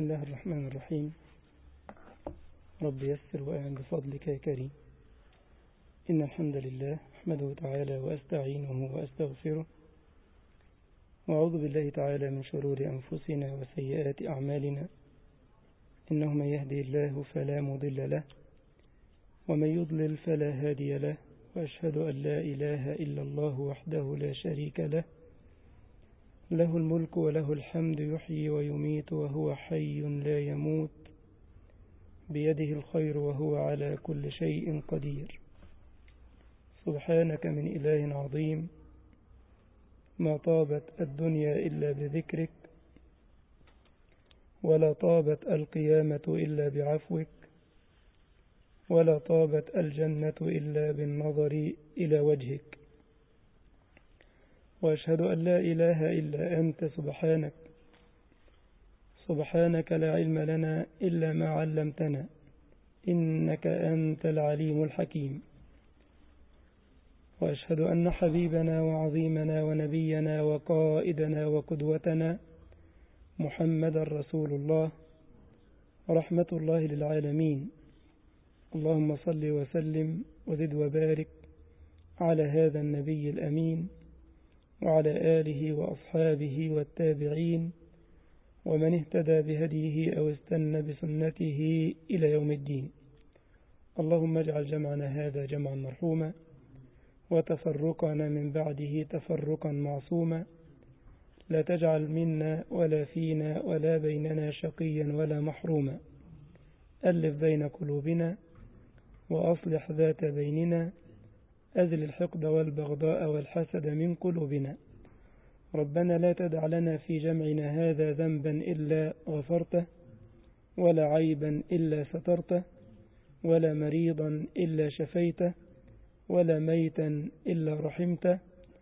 بسم الله الرحمن الرحيم. رب يسر وأعن بفضلك يا كريم. إن الحمد لله أحمده تعالى وأستعينه وأستغفره، وأعوذ بالله تعالى من شرور أنفسنا وسيئات أعمالنا، إنه من يهدي الله فلا مضل له ومن يضلل فلا هادي له، وأشهد أن لا إله إلا الله وحده لا شريك له، له الملك وله الحمد يحيي ويميت وهو حي لا يموت، بيده الخير وهو على كل شيء قدير. سبحانك من إله عظيم، ما طابت الدنيا إلا بذكرك، ولا طابت القيامة إلا بعفوك، ولا طابت الجنة إلا بالنظر إلى وجهك. وأشهد أن لا إله إلا أنت سبحانك لا علم لنا إلا ما علمتنا، إنك أنت العليم الحكيم. وأشهد أن حبيبنا وعظيمنا ونبينا وقائدنا وقدوتنا محمد رسول الله، رحمة الله للعالمين. اللهم صل وسلم وزد وبارك على هذا النبي الأمين، وعلى آله وأصحابه والتابعين ومن اهتدى بهديه أو استنى بسنته إلى يوم الدين. اللهم اجعل جمعنا هذا جمعا مرحوما، وتفرقنا من بعده تفرقا معصوما، لا تجعل منا ولا فينا ولا بيننا شقيا ولا محروما. ألف بين قلوبنا وأصلح ذات بيننا، أزل الحقد والبغضاء والحسد من قلوبنا. ربنا لا تدع لنا في جمعنا هذا ذنبا إلا غفرته، ولا عيبا إلا سترته، ولا مريضا إلا شفيته، ولا ميتا إلا رحمته،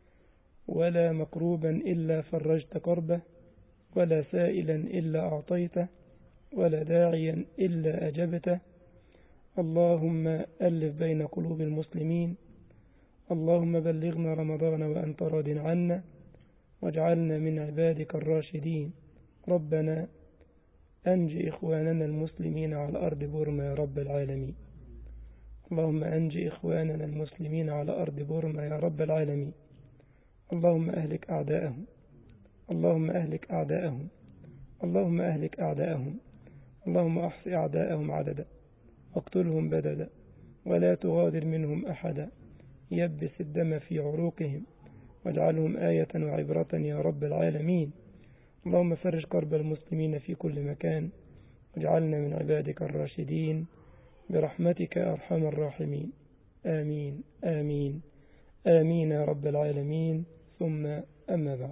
ولا مكروبا إلا فرجت كربه، ولا سائلا إلا أعطيته، ولا داعيا إلا أجبته. اللهم ألف بين قلوب المسلمين. اللهم بلغنا رمضان وأنت راض عنا، واجعلنا من عبادك الراشدين. ربنا أنجي إخواننا المسلمين على أرض بورما يا رب العالمين. اللهم أنجي إخواننا المسلمين على أرض بورما يا رب العالمين. اللهم أهلك أعداءهم، اللهم أهلك أعداءهم، اللهم أهلك أعداءهم. اللهم أحص أعداءهم عددا، واقتلهم بددا، ولا تغادر منهم أحدا. يبس الدم في عروقهم، واجعلهم آية وعبرة يا رب العالمين. اللهم فرج كرب المسلمين في كل مكان، واجعلنا من عبادك الراشدين برحمتك أرحم الراحمين. آمين آمين آمين يا رب العالمين. ثم أما بعد،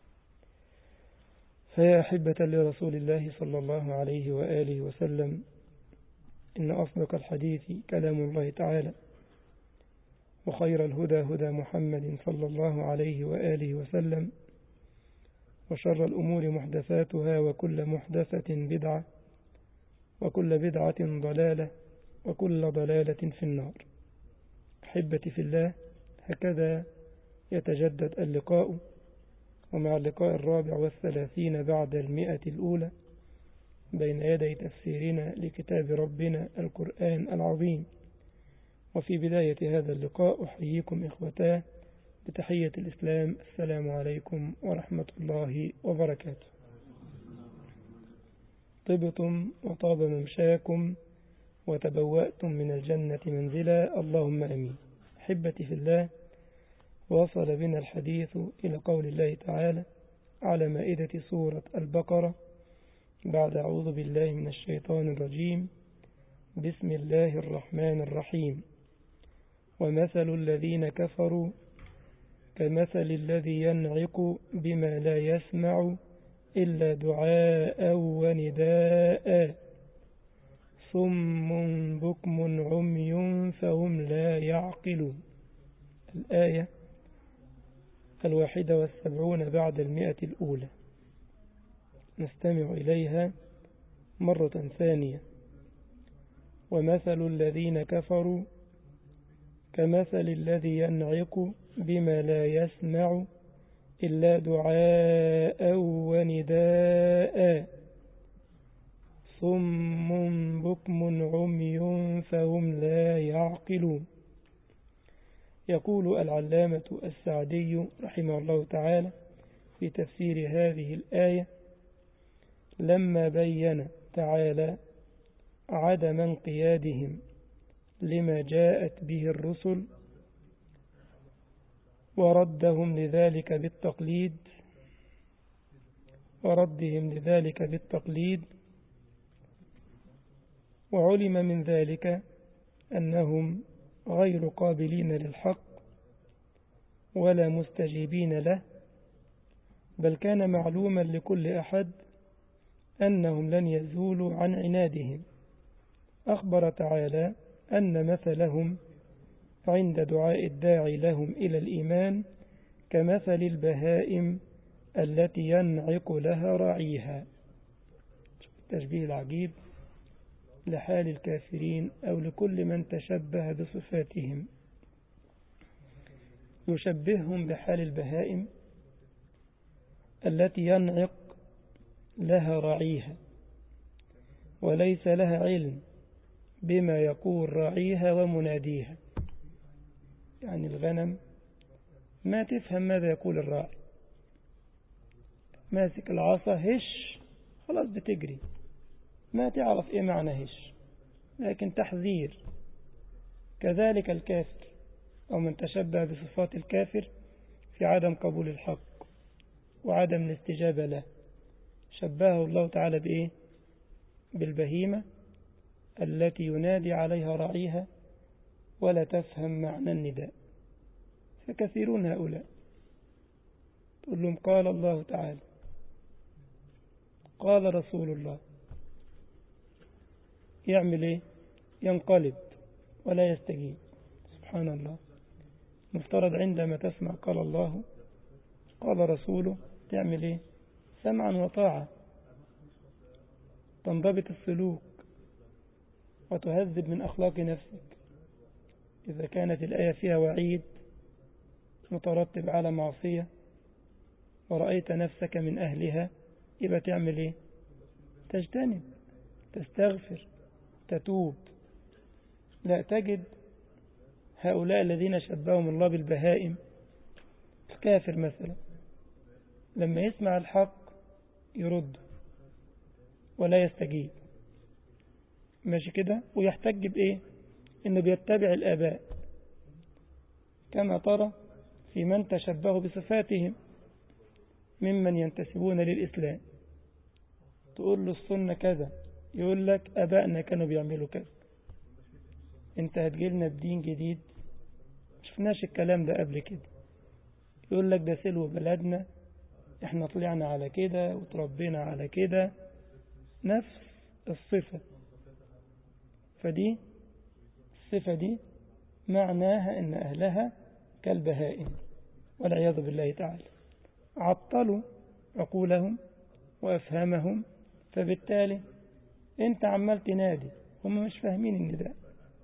فيا أحبة لرسول الله صلى الله عليه وآله وسلم، إن أصدق الحديث كلام الله تعالى، وخير الهدى هدى محمد صلى الله عليه وآله وسلم، وشر الأمور محدثاتها، وكل محدثة بدعة، وكل بدعة ضلالة، وكل ضلالة في النار. أحبتي في الله، هكذا يتجدد اللقاء، ومع اللقاء 34 بعد 100 الأولى بين يدي تفسيرنا لكتاب ربنا القرآن العظيم. وفي بداية هذا اللقاء أحييكم إخوتاه بتحية الإسلام، السلام عليكم ورحمة الله وبركاته. طبتم وطاب ممشاكم وتبوأتم من الجنة منزلا، اللهم أمين. أحبتي في الله، وصل بنا الحديث إلى قول الله تعالى على مائدة سورة البقرة بعد أعوذ بالله من الشيطان الرجيم. بسم الله الرحمن الرحيم. ومثل الذين كفروا كمثل الذي ينعق بما لا يسمع إلا دعاء ونداء، صم بكم عمي فهم لا يعقلون. الآية 71 بعد 100 الأولى. نستمع إليها مرة ثانية. ومثل الذين كفروا كمثل الذي ينعق بما لا يسمع إلا دعاء ونداء، صم بكم عمي فهم لا يعقلون. يقول العلامة السعدي رحمه الله تعالى في تفسير هذه الآية: لما بين تعالى عدم انقيادهم لما جاءت به الرسل وردهم لذلك بالتقليد وعلم من ذلك أنهم غير قابلين للحق ولا مستجيبين له، بل كان معلوما لكل أحد أنهم لن يزولوا عن عنادهم. أخبر تعالى أن مثلهم عند دعاء الداعي لهم إلى الإيمان كمثل البهائم التي ينعق لها راعيها. التشبيه العجيب لحال الكافرين أو لكل من تشبه بصفاتهم، يشبههم بحال البهائم التي ينعق لها راعيها وليس لها علم بما يقول راعيها ومناديها. يعني الغنم ما تفهم ماذا يقول الراعي، ماسك العصا هش خلاص بتجري، ما تعرف ايه معنى هش، لكن تحذير. كذلك الكافر أو من تشبه بصفات الكافر في عدم قبول الحق وعدم الاستجابة له، شبهه الله تعالى بإيه؟ بالبهيمة التي ينادي عليها راعيها ولا تفهم معنى النداء. فكثيرون هؤلاء تقول لهم قال الله تعالى، قال رسول الله، يعمل ايه؟ ينقلب ولا يستجيب. سبحان الله. مفترض عندما تسمع قال الله قال رسوله تعمل ايه؟ سمعا وطاعة، تنضبط السلوك وتهذب من أخلاق نفسك. إذا كانت الآية فيها وعيد مترتب على معصية ورأيت نفسك من أهلها، يبقى تعمل ايه؟ تجتنب، تستغفر، تتوب. لا تجد هؤلاء الذين شبههم الله بالبهائم. الكافر مثلا لما يسمع الحق يرد ولا يستجيب، ماشي كده، ويحتج بإيه؟ إنه بيتبع الآباء، كما ترى في من تشبهوا بصفاتهم ممن ينتسبون للإسلام. تقول له السنة كذا، يقول لك أبائنا كانوا بيعملوا كذا، انت هتجيلنا بدين جديد شفناش الكلام ده قبل كده. يقول لك ده سلو بلدنا، احنا طلعنا على كده وتربينا على كده، نفس الصفة. فدي الصفة دي معناها ان اهلها كالبهائم والعياذ بالله تعالى. عطلوا عقولهم وافهامهم، فبالتالي انت عمال تنادي هم مش فاهمين النداء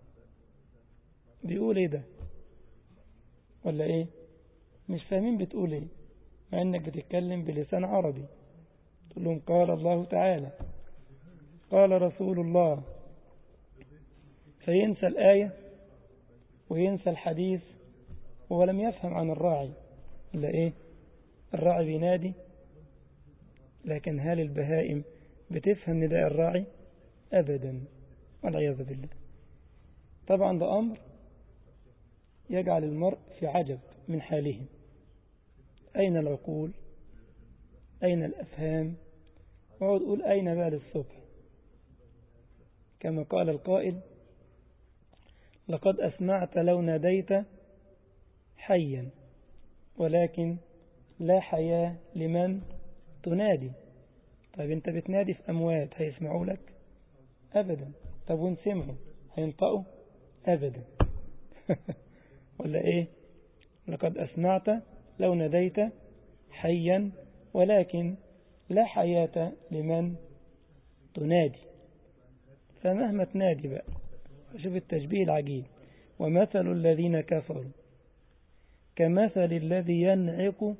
بيقول ايه ده ولا ايه، مش فاهمين بتقول ايه، مع انك بتتكلم بلسان عربي. تقول لهم قال الله تعالى قال رسول الله، فينسى الآية وينسى الحديث ولم يفهم عن الراعي ولا ايه. الراعي بينادي، لكن هل البهائم بتفهم نداء الراعي؟ أبدا والعياذ بالله. طبعا ده أمر يجعل المرء في عجب من حالهم. أين العقول؟ أين الأفهام؟ وعود قول أين بقى للصبح؟ كما قال القائل لقد أسمعت لو ناديت حيا ولكن لا حياة لمن تنادي. طيب انت بتنادي في أموات هيسمعوا لك؟ أبدا. طب وان سمعوا هينطقوا؟ أبدا. ولا ايه؟ لقد أسمعت لو ناديت حيا ولكن لا حياة لمن تنادي. فمهما تنادي بقى. شوف التشبيه العجيب. ومثل الذين كفروا كمثل الذي ينعق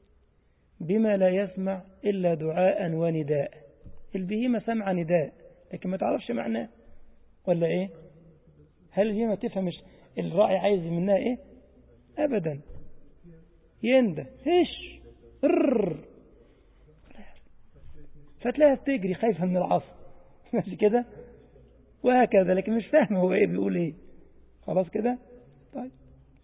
بما لا يسمع إلا دعاء ونداء. البهيمة سمع نداء لكن ما تعرفش معناه ولا إيه؟ هل البهيمة تفهم الراعي عايز منها إيه؟ أبدا. ينده هش فتلاقيها تجري خايفة من العصا ماشي كده وهكذا، لكن مش فاهم هو إيه بيقول إيه. خلاص كده. طيب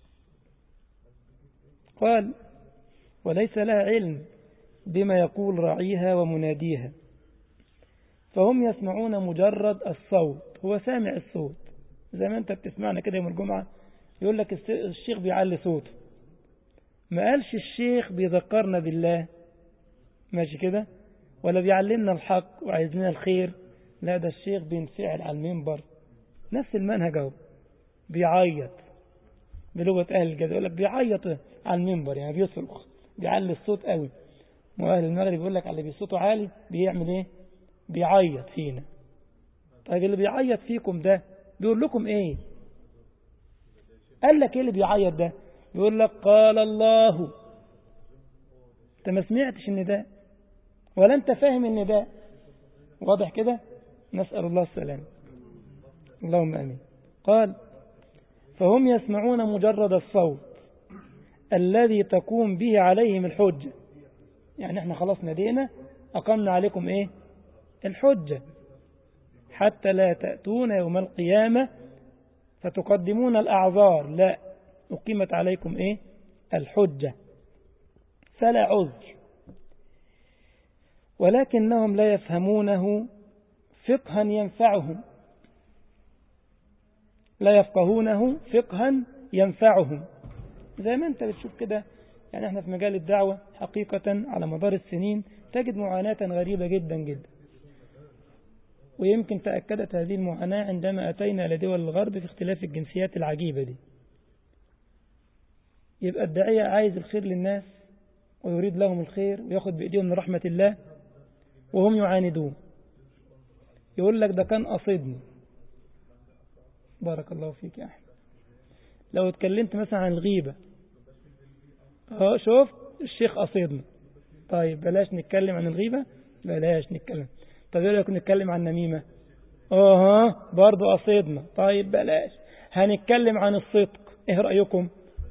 قال وليس لها علم بما يقول راعيها ومناديها، فهم يسمعون مجرد الصوت. هو سامع الصوت زي ما أنت بتسمعنا كده يوم الجمعة، يقول لك الشيخ بيعلي صوته. ما قالش الشيخ بيذكرنا بالله ماشي كده ولا بيعلمنا الحق وعايزنا الخير، لا ده الشيخ بينفعل على المنبر نفس المنهج اهو، بيعيط بلغة أهل الجزائر، يقول لك بيعيط على المنبر يعني بيصرخ بيعلي الصوت قوي. وأهل المغرب يقول لك على اللي بصوته عالي بيعمل ايه؟ بيعيط فينا. طيب اللي بيعيط فيكم ده بيقول لكم ايه؟ قال لك ايه اللي بيعيط ده؟ يقول لك قال الله. انت ما سمعتش ان ده ولا انت فاهم ان ده واضح كده؟ نسأل الله السلام. اللهم امين. قال فهم يسمعون مجرد الصوت الذي تقوم به عليهم الحجة. يعني احنا خلاص نادينا أقمنا عليكم ايه؟ الحجة. حتى لا تأتون يوم القيامة فتقدمون الأعذار، لا أقيمت عليكم ايه؟ الحجة فلا عذر. ولكنهم لا يفهمونه فقها ينفعهم، لا يفقهونه فقها ينفعهم. زي ما انت بتشوف كده، يعني احنا في مجال الدعوة حقيقة على مدار السنين تجد معاناة غريبة جدا جدا، ويمكن تأكدت هذه المعاناة عندما أتينا لدول الغرب في اختلاف الجنسيات العجيبة دي. يبقى الداعية عايز الخير للناس ويريد لهم الخير وياخد بإيديهم من رحمة الله وهم يعاندون. يقول لك ده كان قصدني. بارك الله فيك يا أحمد. لو اتكلمت مثلا عن الغيبة، شوف الشيخ قصدنا. طيب بلاش نتكلم عن الغيبة، بلاش نتكلم. طب ايه رأيكم نتكلم عن النميمة؟ برضو قصدنا. طيب بلاش. هنتكلم عن الصدق، ايه رأيكم؟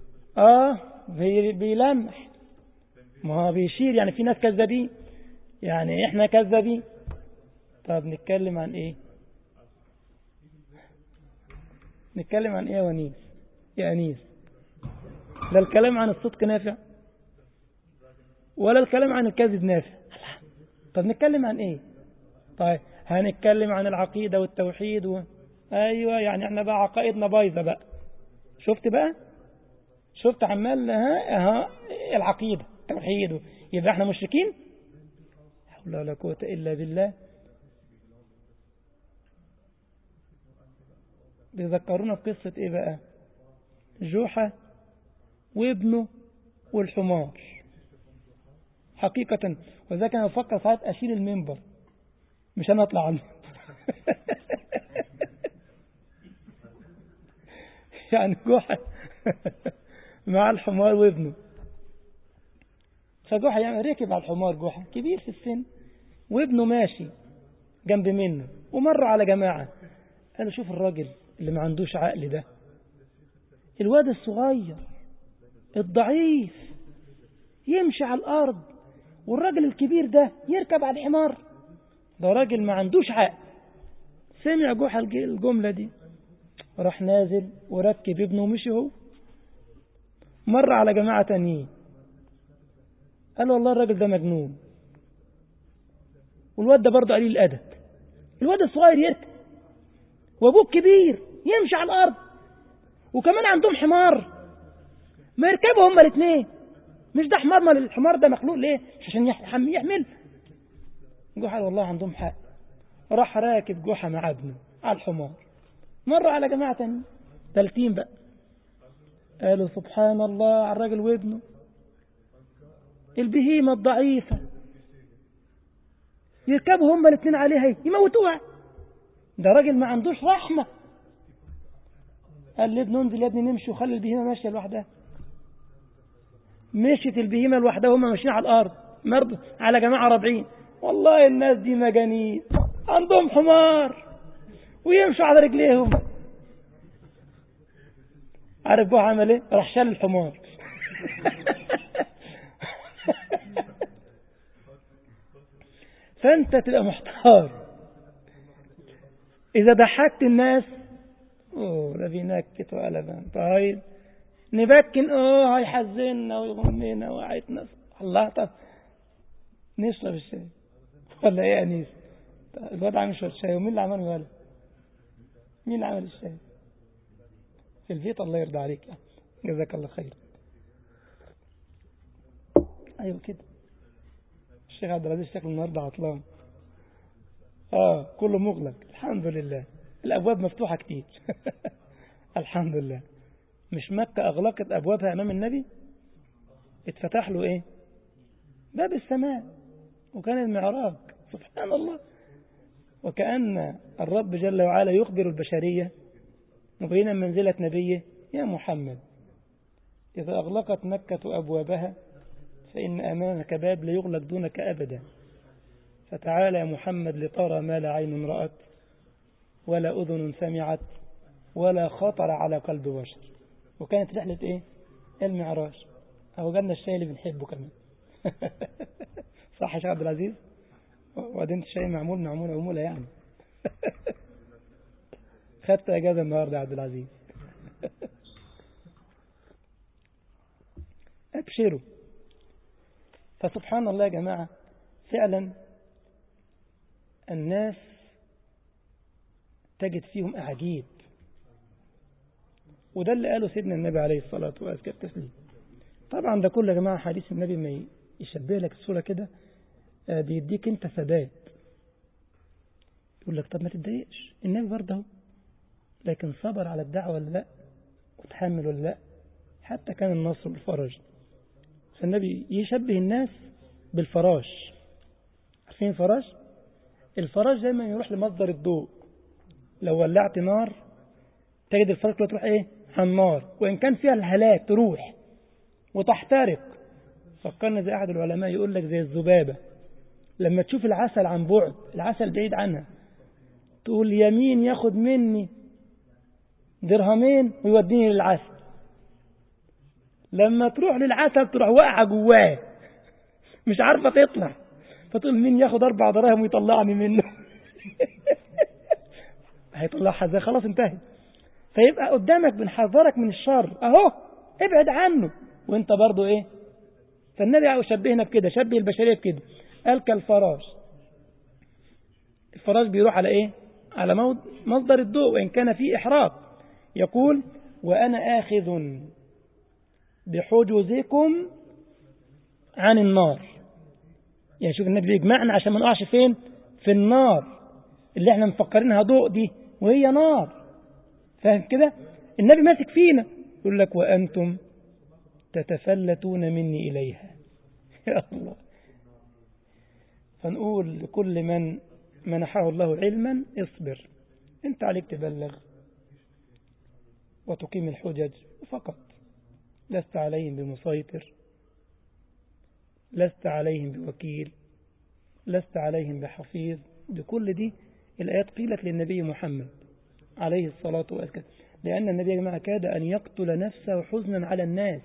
بيلمح، ما هو بيشير، يعني في ناس كذابين، يعني احنا كذابين. طب نتكلم عن ايه؟ نتكلم عن ايه يا ونيس يا أنيس؟ لا الكلام عن الصدق نافع ولا الكلام عن الكذب نافع. طب نتكلم عن ايه؟ طيب هنتكلم عن العقيدة والتوحيد ايوه، يعني احنا بقى عقائدنا بايظه بقى. شفت بقى؟ شفت عمال العقيدة التوحيد، يبقى احنا مشركين؟ حول ولا قوة إلا بالله. بيذكرونا بقصة ايه بقى؟ جوحة وابنه والحمار حقيقة. وذلك أنا أفكر ساعات أشيل المنبر مش أنا أطلع عنه يعني جوحة مع الحمار وابنه. فجوحة يعني ركب على الحمار، جوحة كبير في السن وابنه ماشي جنب منه، ومر على جماعة. قالوا شوف الراجل اللي ما عندوش عقل ده، الواد الصغير الضعيف يمشي على الأرض والراجل الكبير ده يركب على الحمار، ده راجل ما عندوش عقل. سمع جوحة الجملة دي، راح نازل وركب ابنه ومشي هو. مر على جماعة تانيين قال والله الراجل ده مجنون، والواد ده برضه قليل الأدب. الواد الصغير يركب وابوه الكبير يمشي على الأرض وكمان عندهم حمار، ما يركبوا هما الاثنين. مش ده حمار؟ ما الحمار ده مخلوق ليه؟ عشان يحمل. جحا والله عندهم حق. راح راكب جحا مع ابنه على الحمار. مر على جماعة تانيين ثالثين بقى، قالوا سبحان الله على الراجل وابنه، البهيمة الضعيفة يركبوا هما الاثنين عليها يموتوها، ده راجل ما عندوش رحمة. قال لابنه انزل يا ابني نمشي وخلي البهيمة ماشية لوحدها. مشيت البهيمة لوحدها وهم ماشيين على الأرض، مرضوا على جماعة رابعين. والله الناس دي مجانين، عندهم حمار ويمشوا على رجليهم. عارف بوه عمل ايه؟ راح شال الحمار. فانت تبقى محتار. اذا ضحكت الناس ده بينكت وقلبان. طيب نبكن هيحزننا ويغمنا وعيتنا. الله. طب نشرب الشاي ولا ايه يا انيس؟ الواد عامل شويه شاي ومين اللي عمله ولا مين اللي عمل الشاي في البيت؟ الله يرضى عليك، جزاك الله خير. ايوه كده. الشيخ عبد العزيز شكله النهارده عطلان. كله مغلق الحمد لله. الابواب مفتوحه كتير. الحمد لله. مش مكة اغلقت ابوابها امام النبي؟ اتفتح له ايه؟ باب السماء. وكان المعراج. سبحان الله. وكأن الرب جل وعلا يخبر البشرية مبينا منزلة نبيه: يا محمد إذا أغلقت مكة أبوابها فإن أمامك باب لا يغلق دونك أبدا، فتعال يا محمد لترى ما لا عين رأت ولا أذن سمعت ولا خطر على قلب بشر. وكانت رحلة إيه؟ المعراج. أو جالنا الشاي اللي بنحبه كمان. صح يا شيخ عبد العزيز؟ وبعدين الشاي معمول عمولة يعني. خدت أجازة النهاردة يا عبد العزيز. أبشروا. فسبحان الله يا جماعة، فعلا الناس تجد فيهم أعجيب. وده اللي قاله سيدنا النبي عليه الصلاة والسلام. طبعا ده كله يا جماعة حديث النبي ما يشبه لك الصورة كده، بيديك انت ثبات. يقول لك طب ما تتضايقش، النبي برضه لكن صبر على الدعوة ولا لا، وتحمل ولا لا، حتى كان النصر بالفرج. فالنبي يشبه الناس بالفراش. عارفين الفراش؟ الفراش دايما يروح لمصدر الضوء. لو ولعت نار تجد الفراش كلها تروح ايه؟ على النار، وان كان فيها الهلاك تروح وتحترق. فكرنا زي احد العلماء يقول لك زي الذبابة لما تشوف العسل عن بعد، العسل بعيد عنها، تقول يمين ياخد مني درهمين ويوديني للعسل. لما تروح للعسل تروح واقعة جواه مش عارفة تطلع، فتقول مين ياخد 4 دراهم ويطلعني منه. هيطلعها ازاي؟ خلاص انتهت. فيبقى قدامك بنحذرك من الشر اهو، ابعد عنه وانت برضو ايه. فالنبي شبهنا بكده، شبه البشرية بكده، قال كالفراش. الفراش بيروح على ايه؟ على مصدر الضوء وان كان فيه احراق. يقول وانا آخذ بحجزكم عن النار. يعني شوف النبي بيجمعنا عشان ما نقعش فين؟ في النار اللي احنا مفكرينها ضوء دي وهي نار. فاهم كده؟ النبي ماسك فينا يقول لك وأنتم تتفلتون مني إليها. يا الله. فنقول لكل من منحه الله علما اصبر، انت عليك تبلغ وتقيم الحجج فقط، لست عليهم بمسيطر، لست عليهم بوكيل، لست عليهم بحفيظ. بكل دي الآيات قيلت للنبي محمد عليه الصلاة والسلام، لأن النبي يا جماعة كاد أن يقتل نفسه حزنا على الناس.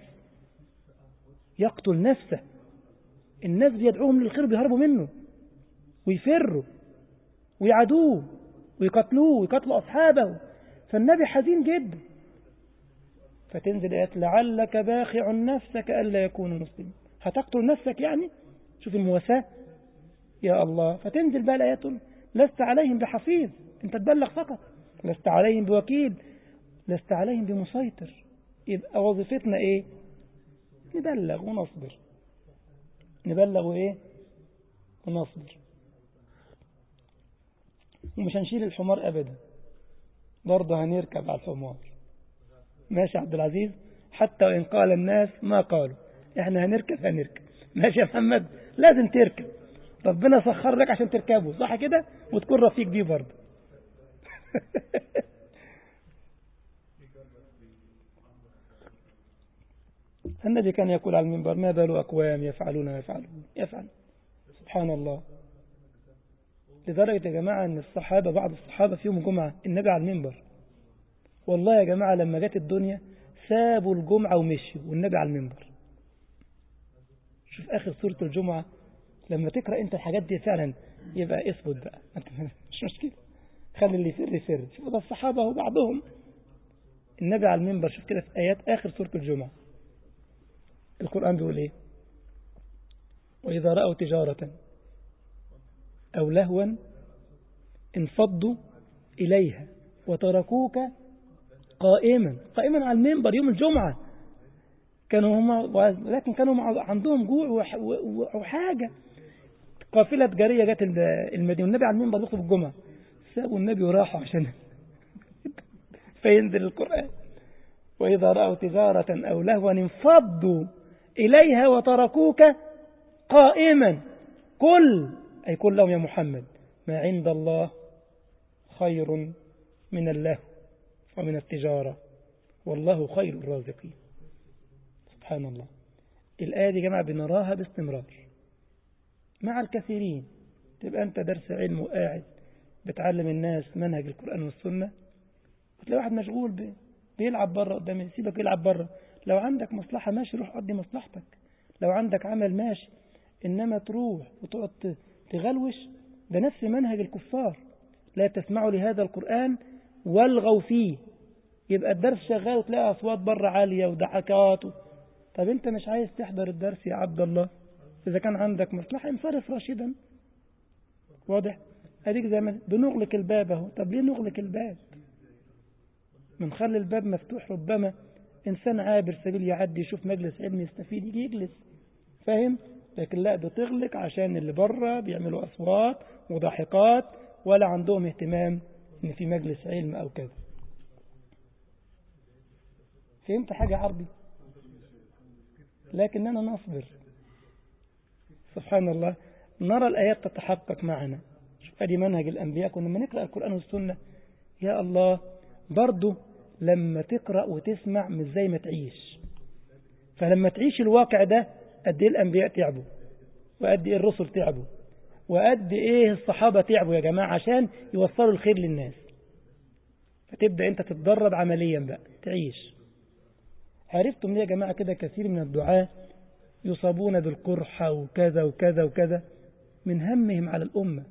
يقتل نفسه، الناس بيدعوهم للخير بيهربوا منه ويفروا ويعادوه ويقتلوه ويقتلوا أصحابه. فالنبي حزين جدا. فتنزل آيات لعلك باخع نفسك ألا يكونوا مسلمين. هتقتل نفسك يعني؟ شوف المواساة يا الله. فتنزل بقى الآيات لست عليهم بحفيظ، انت تبلغ فقط، لست عليهم بوكيل، لست عليهم بمسيطر. يبقى وظيفتنا ايه؟ نبلغ ونصبر، نبلغ وايه ونصبر. ومش هنشيل الحمار ابدا، برضه هنركب على الحمار. ماشي يا عبد العزيز؟ حتى وان قال الناس ما قالوا، احنا هنركب. ماشي يا محمد؟ لازم تركب، ربنا سخر لك عشان تركبه، صح كده؟ وتكون رفيق بيه برضه. النبي كان يقول على المنبر ما بال أقوام يفعلون ما يفعلون. يفعل. سبحان الله. لدرجة يا جماعة أن الصحابة بعض الصحابة في يوم الجمعة النبي على المنبر، والله يا جماعة لما جت الدنيا سابوا الجمعة ومشوا والنبي على المنبر. شوف آخر سورة الجمعة لما تقرأ أنت الحاجات دي فعلا يبقى اثبت بقى مش مشكلة، خلي اللي يفر يفر. شوف ده الصحابة وبعضهم النبي على المنبر. شوف كده في آيات آخر سورة الجمعة القرآن بيقول إيه؟ وإذا رأوا تجارة أو لهوا انفضوا إليها وتركوك قائما على المنبر يوم الجمعة. كانوا هم لكن كانوا عندهم جوع وحاجة. قافلة جارية جت المدينة والنبي على المنبر يخطب الجمعة، سابوا النبي وراحوا عشان فينزل القرآن وإذا رأوا تجارة أو لهوا انفضوا إليها وتركوك قائما. أي قل لهم يا محمد ما عند الله خير من اللهو ومن التجارة والله خير الرازقين. سبحان الله. الآية دي جماعة بنراها باستمرار مع الكثيرين. تبقى أنت درس علم وقاعد بتعلم الناس منهج القرآن والسنة، وتلاقي واحد مشغول بيلعب بره قدامي، سيبك يلعب بره. لو عندك مصلحة ماشي روح قضي مصلحتك، لو عندك عمل ماشي، إنما تروح وتقعد تغلوش. ده نفس منهج الكفار، لا تسمعوا لهذا القرآن والغوا فيه. يبقى الدرس شغال وتلاقي أصوات بره عالية وضحكات طب أنت مش عايز تحضر الدرس يا عبد الله؟ إذا كان عندك مصلحة انصرف راشدا. واضح؟ هذيك زي ما بنغلق الباب اهو. طب ليه نغلق الباب؟ بنخلي الباب مفتوح، ربما إنسان عابر سبيل يعدي يشوف مجلس علم يستفيد يجي يجلس، فاهم؟ لكن لا بتغلق عشان اللي بره بيعملوا أصوات وضحكات ولا عندهم اهتمام إن في مجلس علم أو كذا. فهمت حاجة عربي؟ لكننا نصبر. سبحان الله. نرى الآيات تتحقق معنا. شوف ادي منهج الأنبياء. كنا لما نقرأ القرآن والسنة يا الله برضو لما تقرأ وتسمع مش زي ما تعيش. فلما تعيش الواقع ده قد ايه الأنبياء تعبوا، وقد ايه الرسل تعبوا، وقد ايه الصحابة تعبوا يا جماعة عشان يوصلوا الخير للناس. فتبدأ انت تتدرب عمليا بقى تعيش. عرفتم ليه يا جماعة كده كثير من الدعاة يصابون بالقرحة وكذا وكذا وكذا؟ من همهم على الأمة.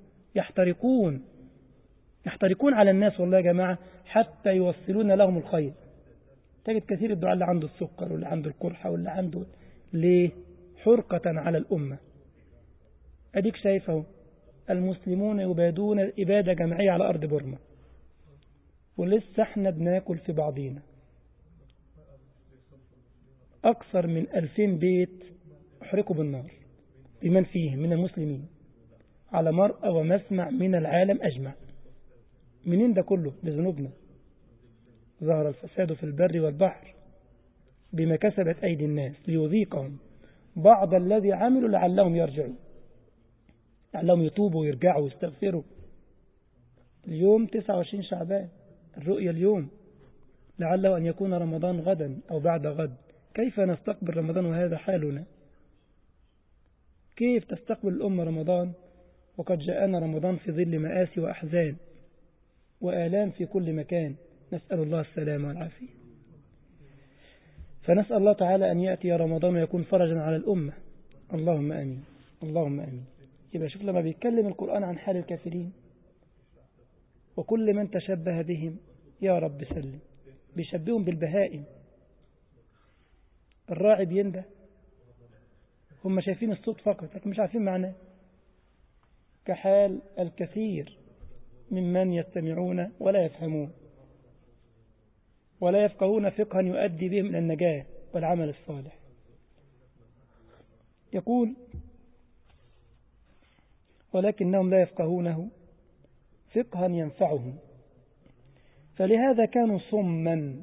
يحترقون على الناس والله يا جماعة حتى يوصلون لهم الخير. تجد كثير الدعاء اللي عنده السكر واللي عنده القرحة واللي عنده ليه حرقة على الأمة. أديك شايفه المسلمون يبادون إبادة جماعية على أرض بورما، ولسه احنا بناكل في بعضينا. أكثر من 2000 بيت أحرقوا بالنار بمن فيهم من المسلمين على مرأى ومسمع من العالم أجمع. منين ده كله؟ بذنوبنا. ظهر الفساد في البر والبحر بما كسبت أيدي الناس ليذيقهم بعض الذي عملوا لعلهم يرجعوا، لعلهم يتوبوا ويرجعوا ويستغفروا. اليوم 29 شعبان، الرؤية اليوم، لعله أن يكون رمضان غدا أو بعد غد. كيف نستقبل رمضان وهذا حالنا؟ كيف تستقبل الأمة رمضان وقد جاءنا رمضان في ظل مآسي وأحزان وآلام في كل مكان؟ نسأل الله السلامة والعافية. فنسأل الله تعالى أن يأتي رمضان ويكون فرجا على الأمة. اللهم آمين، اللهم آمين. يبقى شوف لما بيتكلم القرآن عن حال الكافرين وكل من تشبه بهم يا رب سلم، بيشبههم بالبهائم. الراعي بينده، هم شايفين الصوت فقط لكن مش عارفين معناه. كحال الكثير ممن يستمعون ولا يفهمون ولا يفقهون فقها يؤدي بهم إلى النجاة والعمل الصالح. يقول ولكنهم لا يفقهونه فقها ينفعهم فلهذا كانوا صما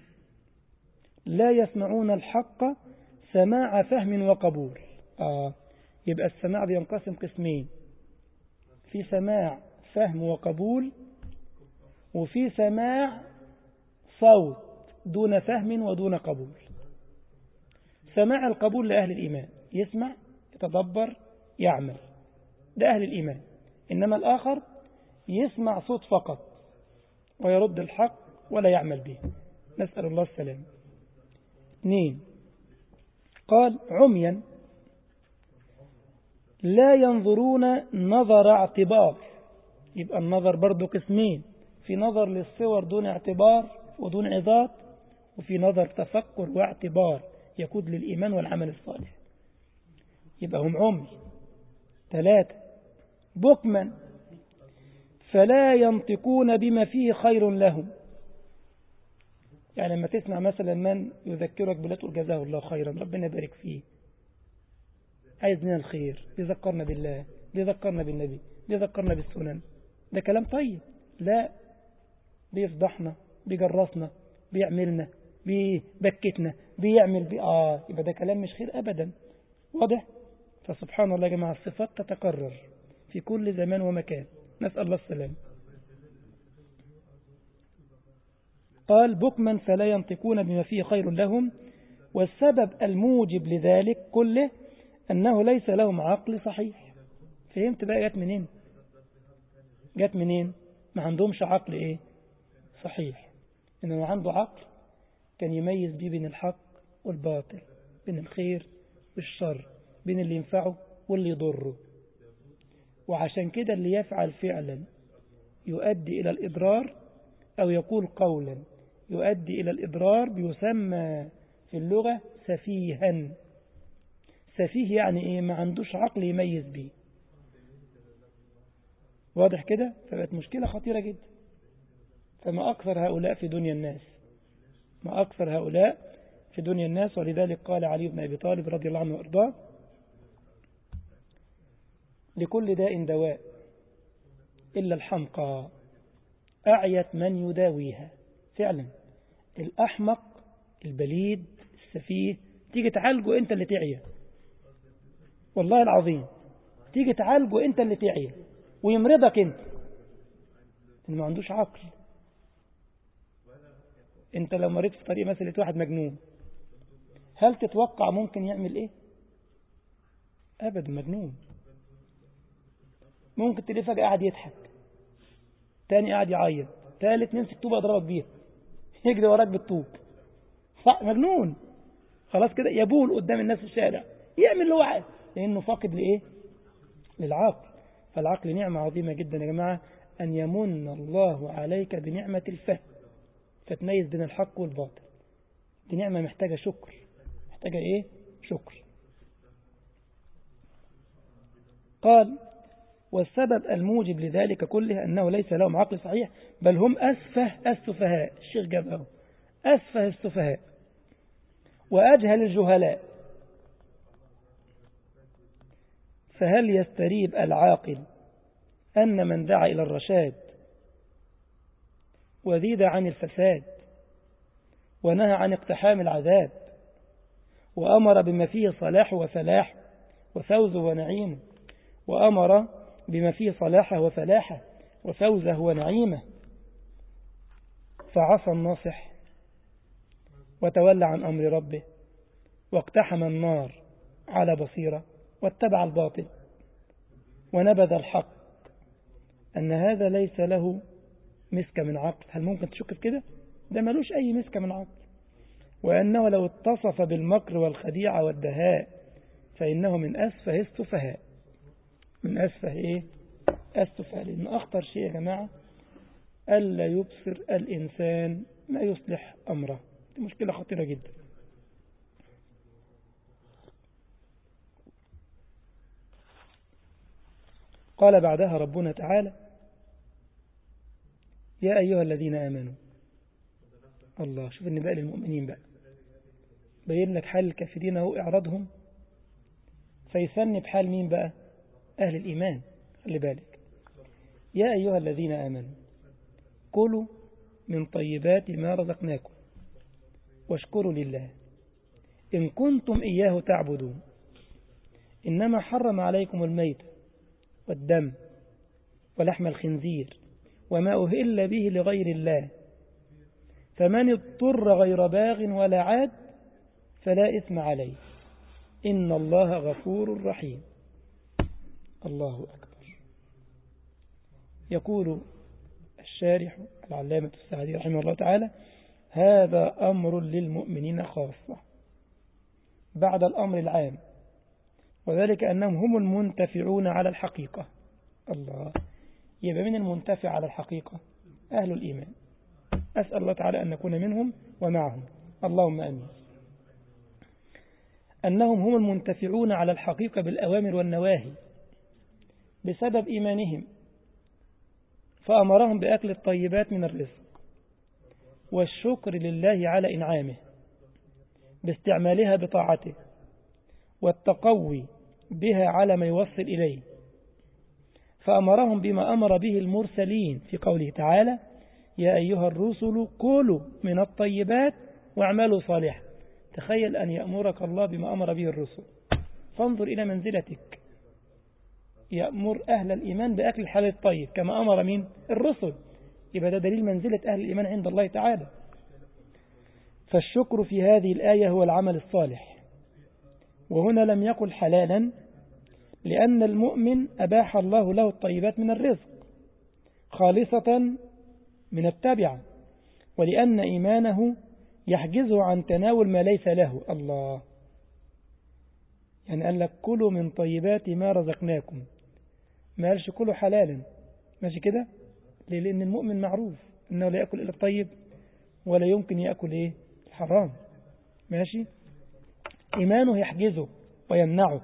لا يسمعون الحق سماع فهم وقبول. يبقى السماع بينقسم قسمين، في سماع فهم وقبول، وفي سماع صوت دون فهم ودون قبول. سماع القبول لأهل الإيمان، يسمع يتدبر يعمل، ده أهل الإيمان. إنما الآخر يسمع صوت فقط ويرد الحق ولا يعمل به، نسأل الله السلام. 2 قال عميا لا ينظرون نظر اعتبار. يبقى النظر برضو قسمين، في نظر للصور دون اعتبار ودون عظات، وفي نظر تفكر واعتبار يقود للإيمان والعمل الصالح. يبقى هم عمي. 3 بكما فلا ينطقون بما فيه خير لهم. يعني لما تسمع مثلا من يذكرك بالله تقول جزاه الله خيرا، ربنا يبارك فيه، عايز لنا الخير، بيذكرنا بالله، بيذكرنا بالنبي، بيذكرنا بالسنن، ده كلام طيب. لا، بيفضحنا، بيجرسنا، بيعملنا، بيبكتنا، بيعمل يبقى ده كلام مش خير أبدا. واضح؟ فسبحان الله يا جماعة، الصفات تتكرر في كل زمان ومكان، نسأل الله السلام. قال بكما فلا ينطقون بما فيه خير لهم، والسبب الموجب لذلك كله أنه ليس لهم عقل صحيح. فهمت بقى جت منين؟ جت منين؟ ما عندهمش عقل صحيح. إنه عنده عقل كان يميز بيه بين الحق والباطل، بين الخير والشر، بين اللي ينفعه واللي يضره. وعشان كده اللي يفعل فعلا يؤدي إلى الإضرار أو يقول قولا يؤدي إلى الإضرار بيسمى في اللغة سفيها. سفيه يعني ما عندوش عقل يميز به. واضح كده؟ فبقت مشكلة خطيرة جدا. فما أكثر هؤلاء في دنيا الناس، ما أكثر هؤلاء في دنيا الناس. ولذلك قال علي بن أبي طالب رضي الله عنه وأرضاه لكل داء دواء إلا الحمقى أعيت من يداويها. فعلا الأحمق البليد السفيه تيجي تعالجه أنت اللي تعيا، والله العظيم تيجي تعالجه أنت اللي تعيا ويمرضك أنت، إنه ما عندوش عقل. أنت لو مريت في طريق مثلا واحد مجنون، هل تتوقع ممكن يعمل إيه؟ أبدا، مجنون. ممكن تلاقيه فجأة قاعد يضحك، تاني قاعد يعيط، ثالث نمسك طوبة يضربك بيها، يجري وراك بالطوب. صح، مجنون. خلاص كده يبول قدام الناس في الشارع، يعمل اللي هو عايز، لأنه فاقد لإيه؟ للعقل. فالعقل نعمة عظيمة جدا يا جماعة، أن يمن الله عليك بنعمة الفهم فتميز بين الحق والباطل. دي نعمة محتاجة شكر، محتاجة شكر. قال والسبب الموجب لذلك كله أنه ليس لهم عقل صحيح، بل هم أسفه السفهاء. الشيخ جابه أسفه السفهاء وأجهل الجهلاء. فهل يستريب العاقل أن من دعا إلى الرشاد وزيد عن الفساد ونهى عن اقتحام العذاب وأمر بما فيه صلاح وفلاح وفوزه ونعيمه، وأمر بما فيه صلاحه وفلاحه وفوزه ونعيمه، فعصى الناصح وتولى عن أمر ربه واقتحم النار على بصيرة واتبع الباطل ونبذ الحق، أن هذا ليس له مسك من عقل. هل ممكن تشك في كده؟ ده ملوش أي مسك من عقل. وأنه لو اتصف بالمكر والخديعة والدهاء فإنه من أسفه السفهاء. من أسفه السفهاء. لأن أخطر شيء يا جماعة ألا يبصر الإنسان ما يصلح أمره. دي مشكلة خطيرة جدا. قال بعدها ربنا تعالى يا أيها الذين آمنوا. الله، شوف النداء للمؤمنين بقى، بين لك حال الكافرين هو إعراضهم، فيثني بحال مين بقى؟ أهل الإيمان. خلي بالك، يا أيها الذين آمنوا كلوا من طيبات ما رزقناكم واشكروا لله إن كنتم إياه تعبدون، إنما حرم عليكم الميت والدم ولحم الخنزير وما أهل به لغير الله، فمن اضطر غير باغ ولا عاد فلا إثم عليه إن الله غفور رحيم. الله أكبر. يقول الشارح العلامة السعدي رحمه الله تعالى: هذا أمر للمؤمنين خاصة بعد الأمر العام، وذلك أنهم هم المنتفعون على الحقيقة. الله، يبقى من المنتفع على الحقيقة؟ أهل الإيمان. أسأل الله تعالى أن نكون منهم ومعهم، اللهم آمين. أنهم هم المنتفعون على الحقيقة بالأوامر والنواهي بسبب إيمانهم، فأمرهم بأكل الطيبات من الرزق والشكر لله على إنعامه باستعمالها بطاعته والتقوي بها على ما يوصل إليه، فأمرهم بما أمر به المرسلين في قوله تعالى: يا أيها الرسل كلوا من الطيبات واعملوا صالحا. تخيل أن يأمرك الله بما أمر به الرسل، فانظر إلى منزلتك. يأمر أهل الإيمان بأكل الحلال الطيب كما أمر من الرسل، يبقى ده دليل منزلة أهل الإيمان عند الله تعالى. فالشكر في هذه الآية هو العمل الصالح، وهنا لم يقل حلالا لأن المؤمن أباح الله له الطيبات من الرزق خالصة من التبعة، ولأن إيمانه يحجزه عن تناول ما ليس له. الله، يعني قال لك كلوا من طيبات ما رزقناكم، ما قالش كلوا حلالا، ماشي كده؟ لأن المؤمن معروف أنه لا يأكل إلا الطيب ولا يمكن يأكل الحرام، ماشي؟ إيمانه يحجزه ويمنعه.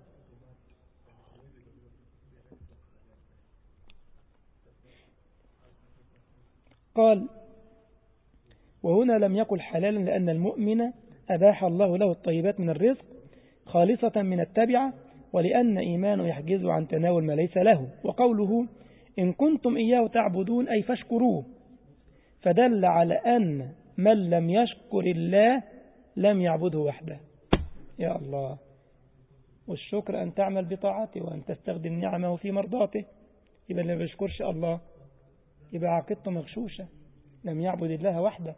قال: وهنا لم يقل حلالا لأن المؤمن أباح الله له الطيبات من الرزق خالصة من التبعة، ولأن إيمانه يحجزه عن تناول ما ليس له. وقوله إن كنتم إياه تعبدون أي فاشكروه، فدل على أن من لم يشكر الله لم يعبده وحده. يا الله، والشكر أن تعمل بطاعته وأن تستخدم نعمه في مرضاته. يبقى اللي ما بيشكرش الله يبقى عقيدته مغشوشة، لم يعبد الله وحده.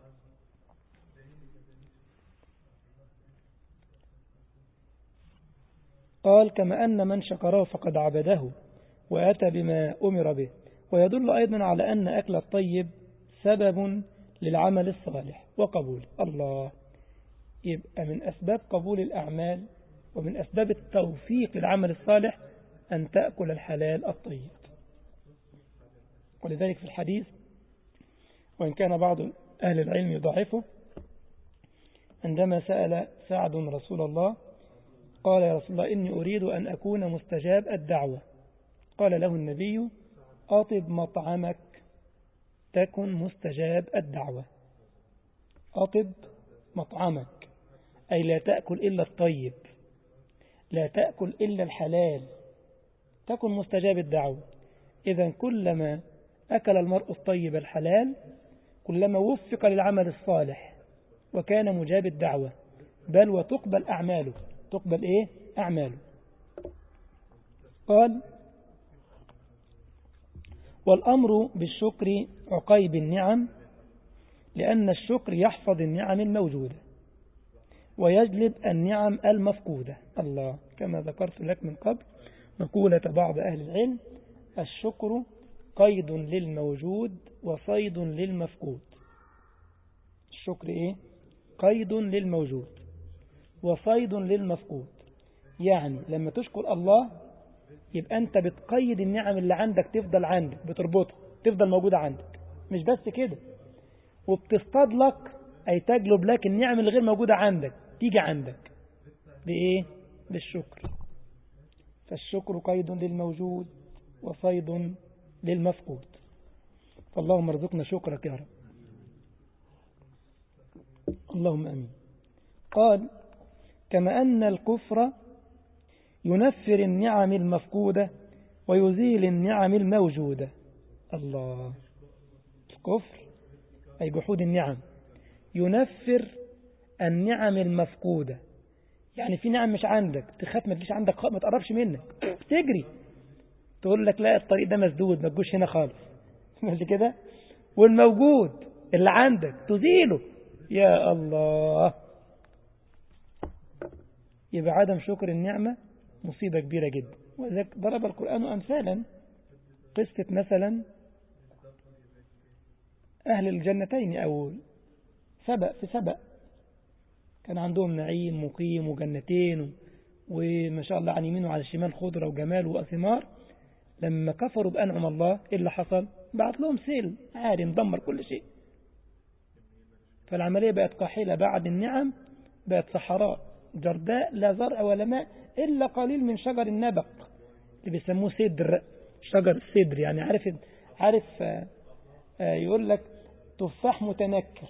قال: كما أن من شكره فقد عبده وأتى بما أمر به. ويدل أيضا على أن أكل الطيب سبب للعمل الصالح وقبوله. الله، يبقى من أسباب قبول الأعمال ومن أسباب التوفيق للعمل الصالح أن تأكل الحلال الطيب. ولذلك في الحديث، وإن كان بعض أهل العلم يضعفه، عندما سأل سعد رسول الله قال: يا رسول الله إني أريد أن أكون مستجاب الدعوة. قال له النبي: أطب مطعمك تكن مستجاب الدعوة. أطب مطعمك أي لا تأكل إلا الطيب، لا تأكل إلا الحلال، تكن مستجاب الدعوة. إذن كلما أكل المرء الطيب الحلال كلما وفق للعمل الصالح وكان مجاب الدعوة، بل وتقبل أعماله. تقبل أعماله. قال: والأمر بالشكر عقيب النعم، لأن الشكر يحفظ النعم الموجودة ويجلب النعم المفقودة. الله، كما ذكرت لك من قبل مقولة بعض أهل العلم: الشكر قيد للموجود وصيد للمفقود. الشكر قيد للموجود وصيد للمفقود. يعني لما تشكر الله يبقى أنت بتقيد النعم اللي عندك تفضل عندك، بتربطها تفضل موجودة عندك. مش بس كده، وبتصطاد لك أي تجلب لك النعم اللي غير موجودة عندك تيجي عندك بالشكر. فالشكر قيد للموجود وصيد للمفقود. فاللهم ارزقنا شكرك يا رب، اللهم أمين. قال: كما أن الكفر ينفر النعم المفقودة ويزيل النعم الموجودة. الله، الكفر أي جحود النعم ينفر النعم المفقودة. يعني في نعم مش عندك تخاف ما تجيش عندك، ما تقربش منك، تجري تقول لك لا الطريق ده مسدود ما تجوش هنا خالص، مش كده؟ والموجود اللي عندك تزيله. يا الله، يبقى عدم شكر النعمة مصيبة كبيرة جدا. وذلك ضرب القرآن أمثالا قصة مثلا أهل الجنتين أو في سبأ كان عندهم نعيم مقيم وجنتين وما شاء الله عن يمين وعلى الشمال خضرة وجمال وأثمار. لما كفروا بأنعم الله إيه اللي حصل؟ بعت لهم سيل عادي مدمر كل شيء. فالعملية بقت قاحلة، بعد النعم بقت صحراء جرداء لا زرع ولا ماء إلا قليل من شجر النبق اللي بيسموه سدر، شجر السدر. يعني عارف يقول لك تفاح متنكر،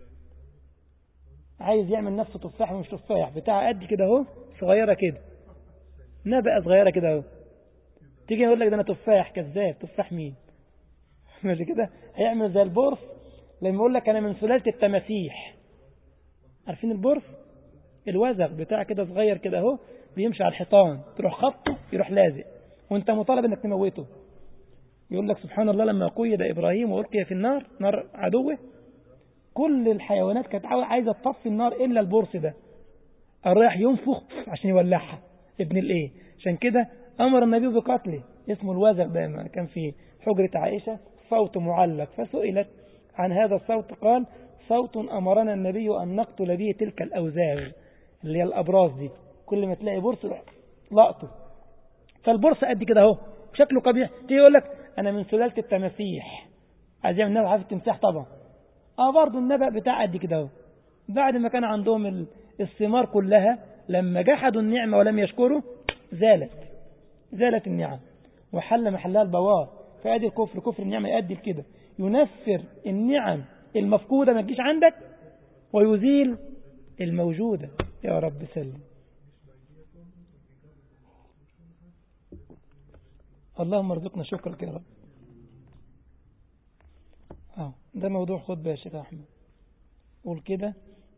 عايز يعمل نفسه تفاح ومش تفاح، بتاع قد كده اهو، صغيرة كده، نبقى صغيرة كده اهو. تيجي يقول لك ده انا تفاح، كذاب، تفاح مين؟ ماشي كده. هيعمل زي البورس لما يقول لك انا من سلالة التماسيح. عارفين البورس؟ الوزغ بتاع كده صغير كده اهو، بيمشي على الحيطان، تروح خبطه يروح لازق وانت مطالب انك تموته. يقول لك سبحان الله لما قيد ابراهيم والقي في النار، نار عدوه، كل الحيوانات كانت عايزة تطفي النار إلا البورس ده، الرايح ينفخ عشان يولعها ابن الإيه. عشان كده أمر النبي بقتله، اسمه الوزغ ده، كان في حجرة عائشة صوت معلق، فسئلت عن هذا الصوت قال صوت أمرنا النبي أن نقتل به تلك الأوزاغ اللي هي الأبراز دي، كل ما تلاقي بورس لقطه. فالبورس قد كده اهو شكله قبيح، تيجي يقول لك أنا من سلالة التماسيح، عايز يعمل نبع في التمساح طبعا. برضو النبأ بتاع قد كده اهو. بعد ما كان عندهم الثمار كلها، لما جحدوا النعمة ولم يشكروا زالت النعم وحل محلها البوار. فادي الكفر، كفر النعمة يؤدي كده، ينفر النعم المفقودة ما تجيش عندك ويزيل الموجودة. يا رب سلم. اللهم ارزقنا شكرك يا رب. ده موضوع خطبة يا شيخ أحمد. قول كده: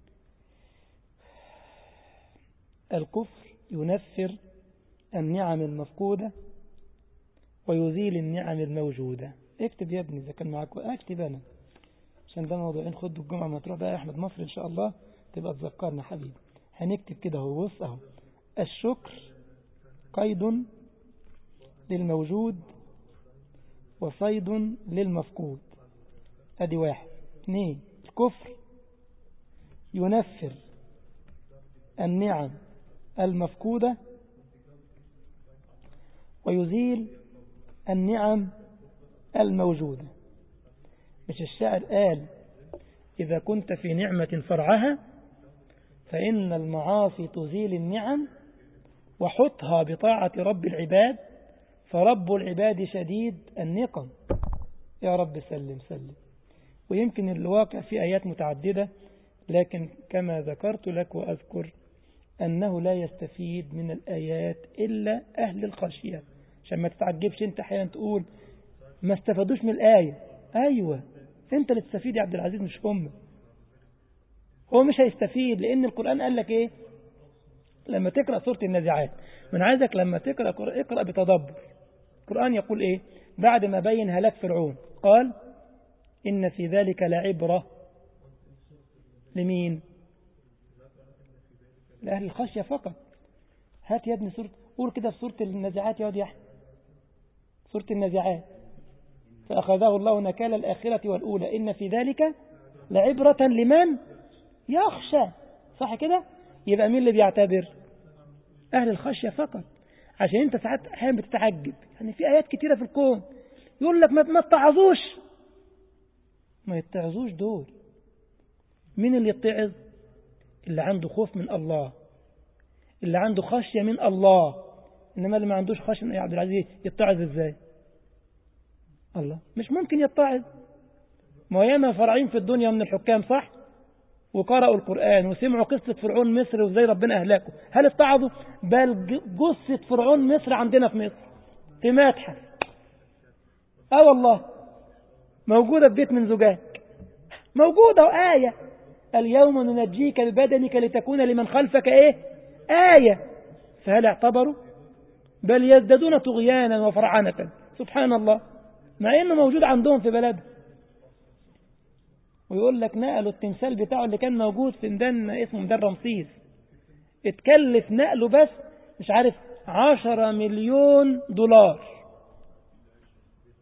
الكفر ينفر النعم المفقودة ويزيل النعم الموجودة. اكتب يا ابني إذا كان معك، اكتب أنا، عشان ده موضوعين خطبة الجمعة ما تروح بقى أحمد مصر إن شاء الله تبقى تذكرنا حبيبي. هنكتب كده هو، بص أهو: الشكر قيد للموجود وصيد للمفقود. ادي 1. 2. الكفر ينفر النعم المفقودة ويزيل النعم الموجودة. مش الشاعر قال إذا كنت في نعمة فرعها فإن المعاصي تزيل النعم وحطها بطاعة رب العباد فرب العباد شديد النقم. يا رب سلم سلم. ويمكن الواقع في آيات متعددة، لكن كما ذكرت لك وأذكر أنه لا يستفيد من الآيات إلا أهل الخشية. عشان ما تتعجبش أنت أحيانا تقول ما استفادوش من الآية. أيوة أنت اللي تستفيد يا عبد العزيز، مش هم. هو مش هيستفيد، لأن القرآن قال لك إيه لما تقرأ سورة النازعات؟ من عايزك لما تقرأ اقرأ بتدبر. القرآن يقول إيه بعد ما بين هلاك فرعون؟ قال إن في ذلك لعبرة. لمين؟ لأهل الخشية فقط. هات يا ابني سورة، قول كده في سورة النازعات يا واد يا أحمد، سورة النازعات: فأخذه الله نكال الآخرة والأولى إن في ذلك لعبرة لمن يخشى. صح كده؟ يبقى مين اللي بيعتبر؟ أهل الخشية فقط. عشان أنت ساعات أحيانا بتتعجب، يعني في آيات كتيرة في الكون يقول لك ما تتعظوش. ما يتعظوش دول مين اللي يتعظ؟ اللي عنده خوف من الله، اللي عنده خشية من الله. إنما اللي ما عندوش خشية يا عبد العزيز يتعظ إزاي؟ الله مش ممكن يتعظ. ما ياما فرعين في الدنيا من الحكام صح، وقرأوا القرآن وسمعوا قصة فرعون مصر وزي ربنا أهلاكه، هل اتعظوا؟ بل جثة فرعون مصر عندنا في مصر في متحف، والله موجودة في بيت من زجاج، موجودة وآية: اليوم ننجيك ببدنك لتكون لمن خلفك إيه؟ آية. فهل اعتبروا؟ بل يزدادون طغيانا وفرعنة. سبحان الله، مع إنه موجود عندهم في بلده. ويقول لك نقلوا التمثال بتاعه اللي كان موجود في ميدان اسمه ميدان رمسيس، اتكلف نقله بس مش عارف 10 مليون دولار.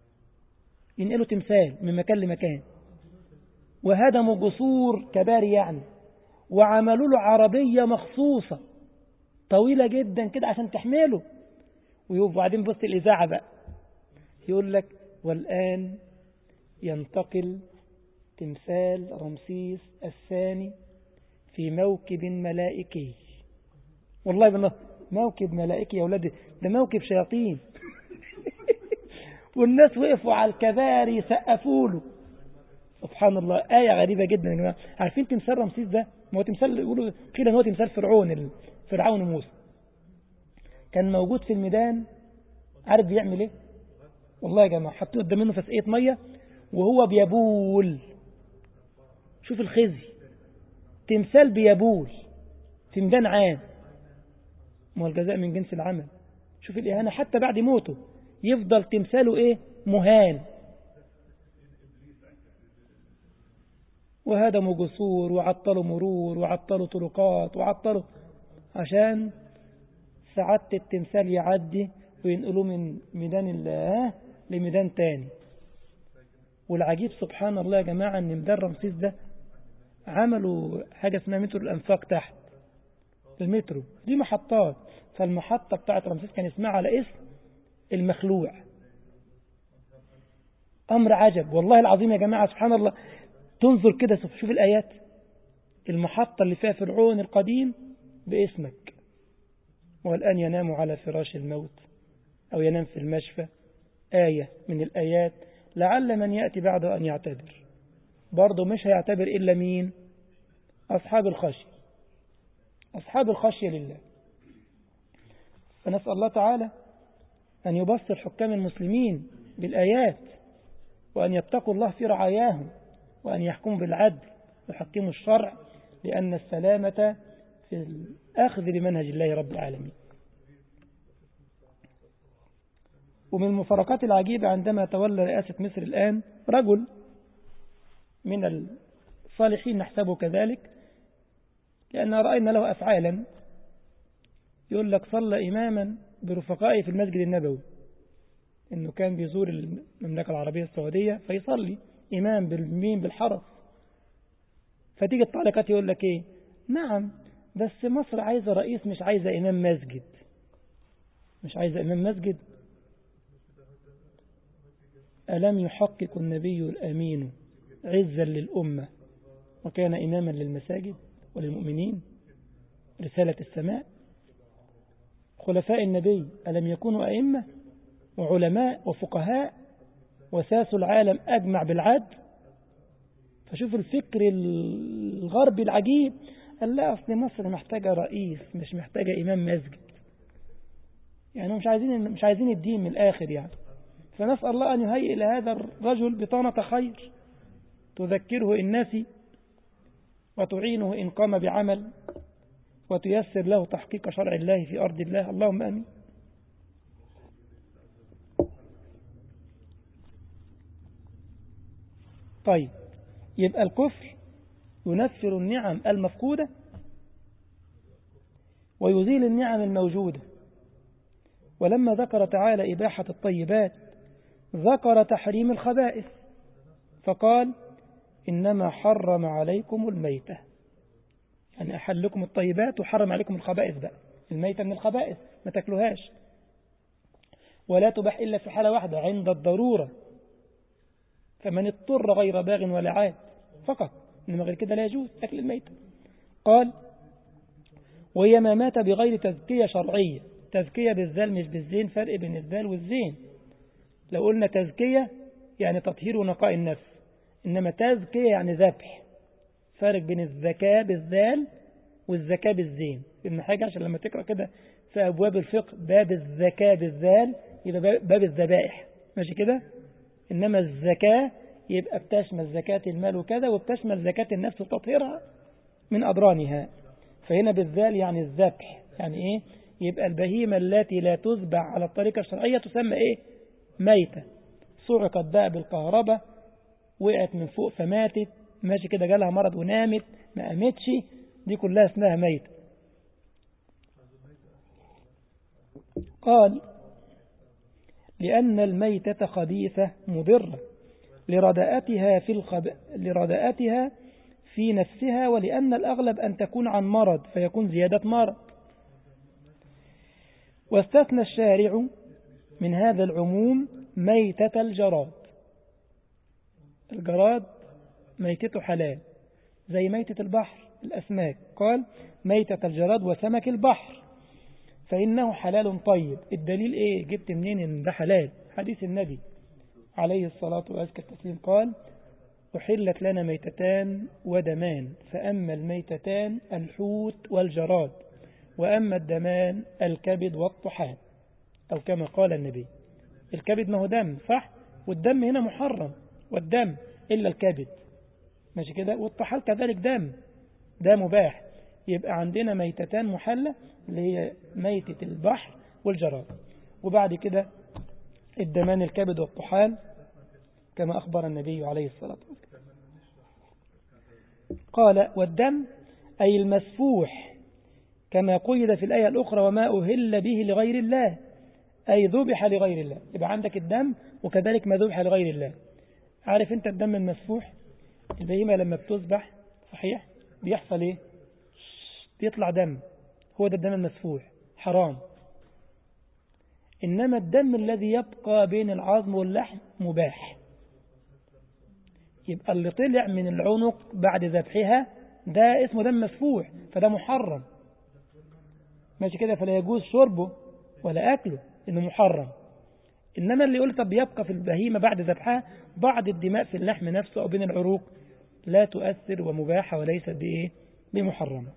ينقلوا تمثال من مكان لمكان، وهدموا جسور كباري يعني، وعملوا له عربية مخصوصة طويلة جدا كده عشان تحمله. وبعدين بص الإذاعة بقى يقول لك والآن ينتقل تمثال رمسيس الثاني في موكب ملائكي. والله بالله موكب ملائكي يا أولادي، ده موكب شياطين. والناس وقفوا على الكباري سقفوا له. سبحان الله، آية غريبة جدا يا جماعة. عارفين تمثال رمسيس ده؟ ما هو تمثال يقولوا قيل ان هو تمثال فرعون موسى. كان موجود في الميدان، عارف بيعمل ايه؟ والله يا جماعة حطوه قدام منه فسقية مية وهو بيبول. شوف الخزي، تمثال بيبول في ميدان عام. ما هو الجزاء من جنس العمل. شوف الإهانة حتى بعد موته يفضل تمثاله ايه؟ مهان. وهدموا جسور وعطلوا مرور وعطلوا طرقات وعطلوا عشان سعادة التمثال يعدي وينقلوه من ميدان الله لميدان تاني. والعجيب سبحان الله يا جماعة ان ميدان رمسيس ده عملوا حاجة اسمها مترو الأنفاق تحت المترو، دي محطات. فالمحطة بتاعت رمسيس كان اسمها على اسم المخلوع. أمر عجب والله العظيم يا جماعة. سبحان الله، تنظر كده شوف الآيات، المحطة اللي فيها فرعون القديم باسمك، والآن ينام على فراش الموت أو ينام في المشفى. آية من الآيات لعل من يأتي بعد أن يعتبر. برضه مش هيعتبر إلا مين؟ أصحاب الخشية، أصحاب الخشية لله. فنسأل الله تعالى أن يبصر حكام المسلمين بالآيات، وأن يتقوا الله في رعاياهم، وأن يحكموا بالعدل ويحكموا الشرع، لأن السلامة في الأخذ بمنهج الله رب العالمين. ومن المفارقات العجيبة عندما تولى رئاسة مصر الآن رجل من الصالحين نحسبه كذلك، لأن رأينا له أفعالا. يقول لك صلى إماما برفقائه في المسجد النبوي، إنه كان بيزور المملكة العربية السعودية فيصلي إمام بالحرس. فتيجي التعليقات يقول لك إيه؟ نعم بس مصر عايزة رئيس مش عايزة إمام مسجد. مش عايزة إمام مسجد. ألم يحقق النبي الأمين عزا للأمة وكان إماما للمساجد وللمؤمنين؟ رسالة السماء. خلفاء النبي ألم يكونوا أئمة وعلماء وفقهاء وساسوا العالم أجمع بالعدل؟ فشوف الفكر الغربي العجيب، قال لا أصل مصر محتاجة رئيس مش محتاجة إمام مسجد. يعني مش عايزين الدين من الآخر يعني. فنسأل الله أن يهيئ لهذا الرجل بطانة خير تذكره إن نسي، وتعينه إن قام بعمل، وتيسر له تحقيق شرع الله في أرض الله. اللهم آمين. طيب، يبقى الكفر ينفر النعم المفقودة ويزيل النعم الموجودة. ولما ذكر تعالى إباحة الطيبات ذكر تحريم الخبائث، فقال إنما حرم عليكم الميتة، يعني أحل لكم الطيبات وحرم عليكم الخبائث. بقى الميتة من الخبائث ما تاكلوهاش، ولا تباح إلا في حالة واحدة عند الضرورة، فمن اضطر غير باغ ولا عاد فقط، إنما غير كده لا يجوز أكل الميتة. قال وهي ما مات بغير تزكية شرعية. تزكية بالذال مش بالزين، فرق بين الذال والزين. لو قلنا تزكية يعني تطهير ونقاء النفس، إنما تزكية يعني ذبح. فرق بين الزكاة بالذال والزكاة بالزين. إن حاجة عشان لما تقرأ كده في أبواب الفقه باب الزكاة بالذال يبقى باب الذبائح، ماشي كده. إنما الزكاة يبقى بتشمل زكاة المال وكذا، وبتشمل زكاة النفس وتطهيرها من أضرانها. فهنا بالذال يعني الذبح، يعني إيه؟ يبقى البهيمة التي لا تذبح على الطريقة الشرعية تسمى إيه؟ ميتة. صعقت بقى بالكهرباء، وقعت من فوق فماتت، ماشي كده، جالها مرض ونامت ما قامتش، دي كلها اسمها ميتة. قال لأن الميتة خبيثة مضرة لرداءتها في نفسها، ولأن الأغلب أن تكون عن مرض فيكون زيادة مرض. واستثنى الشارع من هذا العموم ميتة الجراد. الجراد ميتته حلال زي ميتة البحر الأسماك، قال ميتة الجراد وسمك البحر فإنه حلال طيب. الدليل إيه؟ جبت منين إن ده حلال؟ حديث النبي عليه الصلاة والسلام قال أحلت لنا ميتتان ودمان، فأما الميتتان الحوت والجراد، وأما الدمان الكبد والطحال، أو كما قال النبي. الكبد ما هو دم صح، والدم هنا محرم، والدم إلا الكبد ماشي كده، والطحال كذلك دم، ده مباح. يبقى عندنا ميتتان محلة اللي هي ميتة البحر والجراد، وبعد كده الدمان الكبد والطحال كما أخبر النبي عليه الصلاة والسلام. قال والدم أي المسفوح كما قيد في الآية الأخرى وما أهل به لغير الله، أي ذبح لغير الله. يبقى عندك الدم وكذلك ما ذبح لغير الله. عارف أنت الدم المسفوح؟ البهيمة لما بتذبح صحيح بيحصل إيه؟ بيطلع دم، هو ده الدم المسفوح حرام. إنما الدم الذي يبقى بين العظم واللحم مباح. يبقى اللي طلع من العنق بعد ذبحها ده اسمه دم مسفوح، فده محرم ماشي كده، فلا يجوز شربه ولا أكله إنه محرم. إنما اللي يقول طب يبقى في البهيمة بعد ذبحها بعض الدماء في اللحم نفسه أو بين العروق لا تؤثر ومباحة وليست بإيه؟ بمحرمة.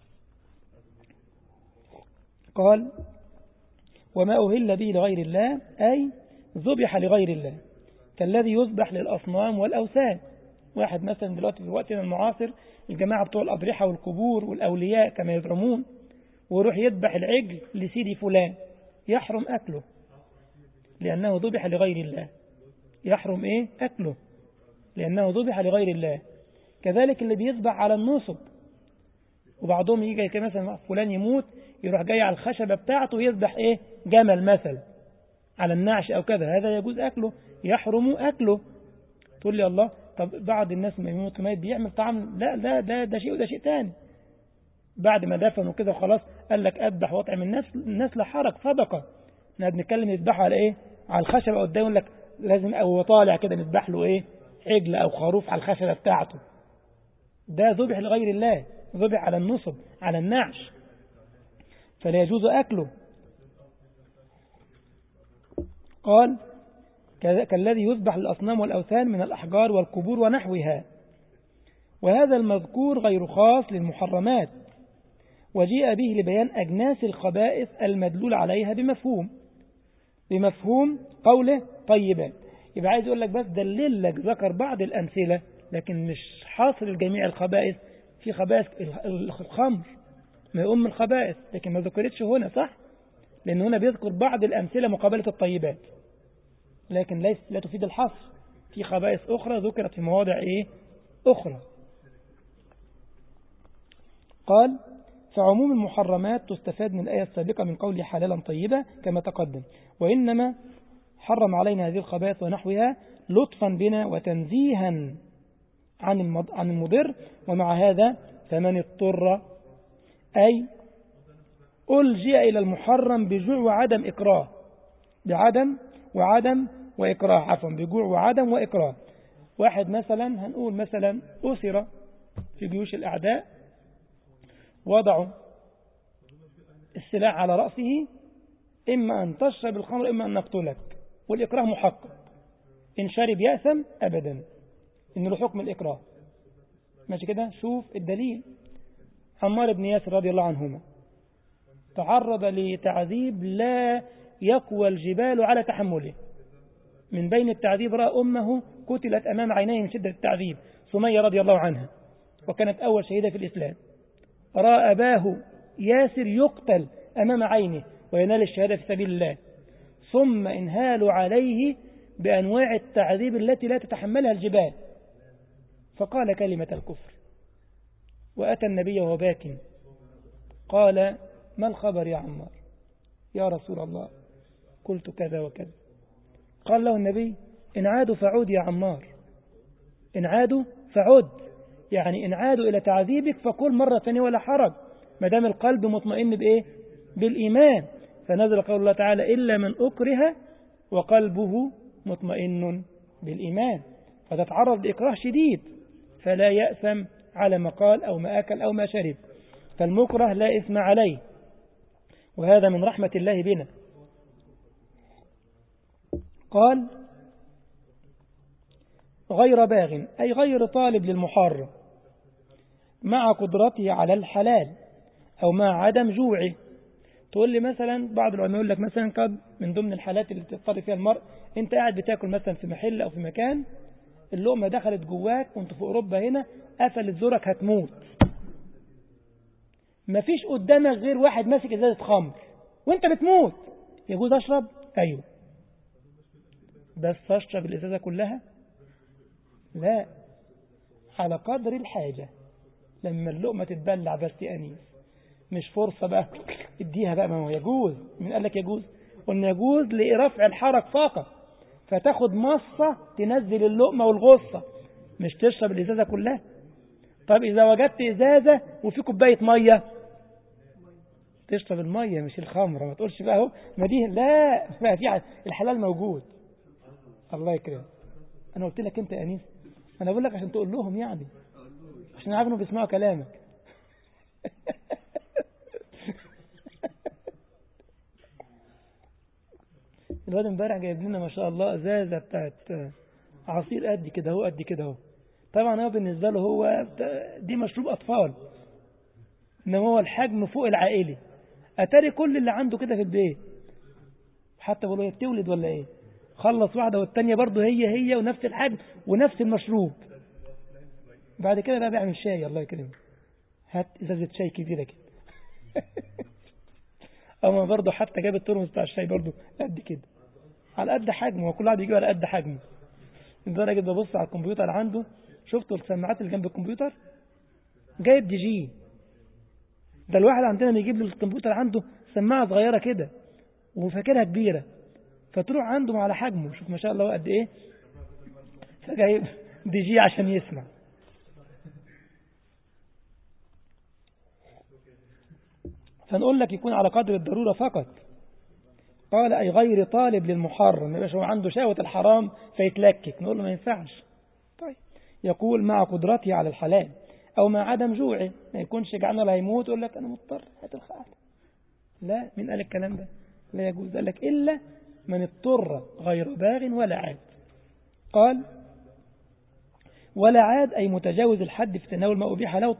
قال وما أهل به لغير الله أي ذبح لغير الله، كالذي يذبح للأصنام والأوثان. واحد مثلا دلوقتي في وقتنا المعاصر الجماعة بتوع الأضرحة والقبور والأولياء كما يزعمون، ويروح يذبح العجل لسيدي فلان، يحرم أكله لأنه ذبح لغير الله. يحرم إيه؟ أكله لأنه ذبح لغير الله. كذلك اللي بيذبح على النصب، وبعضهم يجي مثلا فلان يموت يروح جاي على الخشبة بتاعته يذبح إيه؟ جمل مثلا على النعش أو كذا، هذا يجوز أكله، يحرم أكله. تقول لي الله طب بعض الناس ما يموت ميت بيعمل طعام، لا ده شيء وده شيء تاني. بعد ما دفنوا كده خلاص قال لك أذبح واطعم الناس لا حرج، صدقة. احنا بنتكلم يذبحوا على إيه؟ على الخشبة قدام، يقول لك لازم أو طالع كده نذبح له إيه؟ عجل أو خروف على الخشبة بتاعته، ده ذبح لغير الله، ذبح على النصب على النعش، فلا يجوز أكله. قال كالذي يذبح للأصنام والأوثان من الأحجار والقبور ونحوها. وهذا المذكور غير خاص للمحرمات، وجيء به لبيان أجناس الخبائث المدلول عليها بمفهوم قوله طيبات. يبقى عايز يقول لك بس دلل لك، ذكر بعض الأمثلة لكن مش حاصر الجميع الخبائث. في خبائث الخمر ما يؤم الخبائث لكن ما ذكرتش هنا صح، لأن هنا بيذكر بعض الأمثلة مقابلة الطيبات لكن لا تفيد الحصر. في خبائث أخرى ذكرت في مواضع أخرى. قال فعموم المحرمات تستفاد من الآية السابقة من قوله حلالا طيبا كما تقدم، وإنما حرم علينا هذه الخبائث ونحوها لطفا بنا وتنزيها عن المضر. ومع هذا فمن اضطر أي ألجئ إلى المحرم بجوع وعدم إكراه، بجوع وعدم وإكراه. واحد مثلا هنقول مثلا أسر في جيوش الأعداء، وضعوا السلاح على رأسه، إما أن تشرب الخمر إما أن نقتلك، والإكراه محقق، إن شرب يأثم أبدا، إن له حكم الإكراه ماشي كده. شوف الدليل، عمار بن ياسر رضي الله عنهما تعرض لتعذيب لا يقوى الجبال على تحمله. من بين التعذيب رأى أمه قتلت أمام عينيه من شدة التعذيب، سمية رضي الله عنها، وكانت أول شهيدة في الإسلام. رأى أباه ياسر يقتل أمام عينه وينال الشهادة في سبيل الله، ثم انهالوا عليه بأنواع التعذيب التي لا تتحملها الجبال، فقال كلمة الكفر وأتى النبي وهو باك، قال ما الخبر يا عمار؟ يا رسول الله قلت كذا وكذا. قال له النبي إن عادوا فعود يا عمار، إن عادوا فعد، يعني إن عادوا إلى تعذيبك فقل مرة ثانية ولا حرج، ما دام القلب مطمئن بإيه؟ بالإيمان. فنزل قول الله تعالى إلا من أكره وقلبه مطمئن بالإيمان، فتتعرض لإكراه شديد فلا يأثم على ما قال أو ما أكل أو ما شرب، فالمكره لا إثم عليه، وهذا من رحمة الله بنا. قال غير باغ أي غير طالب للمحرم مع قدرته على الحلال أو مع عدم جوعه. تقول لي مثلا بعض العلماء يقول لك مثلا قد من ضمن الحالات اللي بتضطر فيها المرء، انت قاعد بتاكل مثلا في محل أو في مكان، اللقمة دخلت جواك وانت في أوروبا هنا، قفلت زورك هتموت، مفيش قدامك غير واحد ماسك ازازة خمر وانت بتموت، يجوز أشرب؟ أيوه، بس أشرب الإزازة كلها؟ لا، على قدر الحاجة، لما اللقمة تتبلع بس يا أنيس، مش فرصة بقى اديها بقى، ما هو يجوز. من قال لك يجوز؟ قلنا يجوز لرفع الحرج فقط، فتاخد مصة تنزل اللقمة والغصة، مش تشرب الإزازة كلها. طب إذا وجدت إزازة وفي كوباية مية، تشرب المية مش الخمرة، ما تقولش بقى اهو ما دي، لا بقى في الحلال موجود. الله يكرمك، أنا قلت لك أنت يا أنيس، أنا بقول لك عشان تقول لهم، يعني عشان عارف إنه بيسمعوا كلامك. الواد امبارح جايب لنا ما شاء الله ازازه بتاعت عصير قد كده اهو، قد كده اهو. طبعا هو بالنسبه له هو دي مشروب اطفال، انما هو الحجم فوق العائلي. اتاري كل اللي عنده كده في البيت، حتى بقول له هي بتولد ولا ايه، خلص واحده والتانيه برضه هي ونفس الحجم ونفس المشروب. بعد كده بقى بيعمل شاي، الله يكرمه، هات ازازه شاي كبيره كده. اما برضه حتى جاب الترمس بتاع الشاي برضه قد كده، على قد حجمه، وكل واحد يجيب على قد حجمه. لدرجة ببص على الكمبيوتر عنده، شفتوا السماعات اللي جنب الكمبيوتر، جايب دي جي. ده الواحد عندنا بيجيب له الكمبيوتر عنده سماعة صغيرة كده وفاكرها كبيرة، فتروح عنده على حجمه، شوف ما شاء الله قد ايه، فجايب دي جي عشان يسمع. فنقول لك يكون على قدر الضرورة فقط. قال أي غير طالب للمحرم، يبقى هو عنده شهوة الحرام فيتلكك، نقول له ما ينفعش. طيب، يقول مع قدرته على الحلال أو مع عدم جوعه، ما يكونش جعان ولا هيموت يقول لك أنا مضطر هات الخال. لا، من قال الكلام ده؟ لا يجوز. قال لك إلا من اضطر غير باغ ولا عاد. قال ولا عاد أي متجاوز الحد في تناول ما أبيح له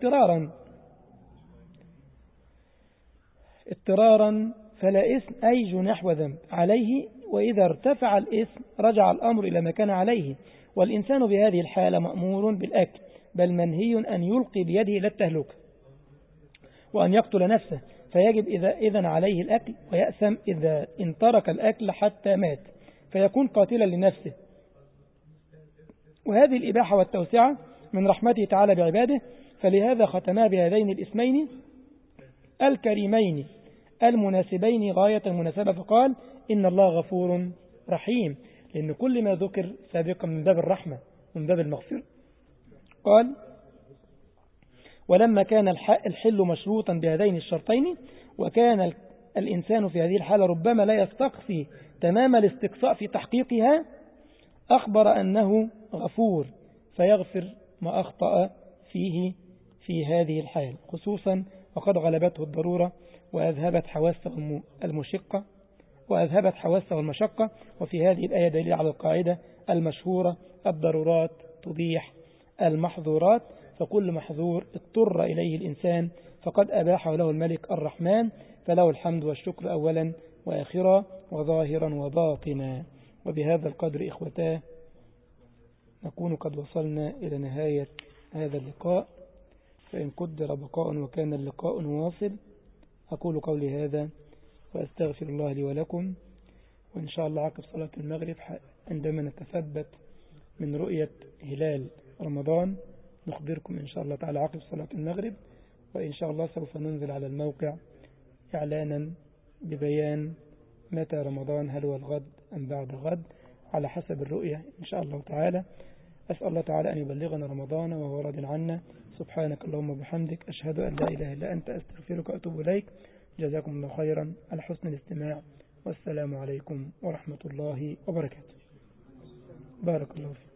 اضطرارا فلا إثم أي جناح وذنب عليه، وإذا ارتفع الإثم رجع الأمر إلى ما كان عليه، والإنسان بهذه الحالة مأمور بالأكل، بل منهي أن يلقي بيده إلى التهلكة وأن يقتل نفسه، فيجب إذن عليه الأكل، ويأثم إذا إن ترك الأكل حتى مات فيكون قاتلا لنفسه. وهذه الإباحة والتوسعة من رحمته تعالى بعباده، فلهذا ختما بهذين الاسمين الكريمين المناسبين غاية المناسبة، فقال إن الله غفور رحيم، لأن كل ما ذكر سابقا من باب الرحمة من باب المغفرة. قال ولما كان الحل مشروطا بهذين الشرطين، وكان الإنسان في هذه الحالة ربما لا يستقصي تمام الاستقصاء في تحقيقها، أخبر أنه غفور فيغفر ما أخطأ فيه في هذه الحال، خصوصا وقد غلبته الضرورة وأذهبت حواسه المشقة. وفي هذه الآية دليل على القاعدة المشهورة الضرورات تبيح المحظورات، فكل محظور اضطر إليه الإنسان فقد أباحه له الملك الرحمن، فله الحمد والشكر أولا وآخرا وظاهرا وباطنا. وبهذا القدر إخوتاه نكون قد وصلنا إلى نهاية هذا اللقاء، فإن قدر بقاء وكان اللقاء واصل. أقول قولي هذا وأستغفر الله لي ولكم، وإن شاء الله عقب صلاة المغرب عندما نتثبت من رؤية هلال رمضان نخبركم إن شاء الله تعالى عقب صلاة المغرب، وإن شاء الله سوف ننزل على الموقع إعلانا ببيان متى رمضان، هل هو الغد أم بعد غد على حسب الرؤية إن شاء الله تعالى. أسأل الله تعالى أن يبلغنا رمضان وهو راض عنا. سبحانك اللهم وبحمدك، أشهد أن لا إله إلا أنت، أستغفرك وأتوب إليك. جزاكم الله خيرا على حسن الاستماع، والسلام عليكم ورحمة الله وبركاته. بارك الله فيك.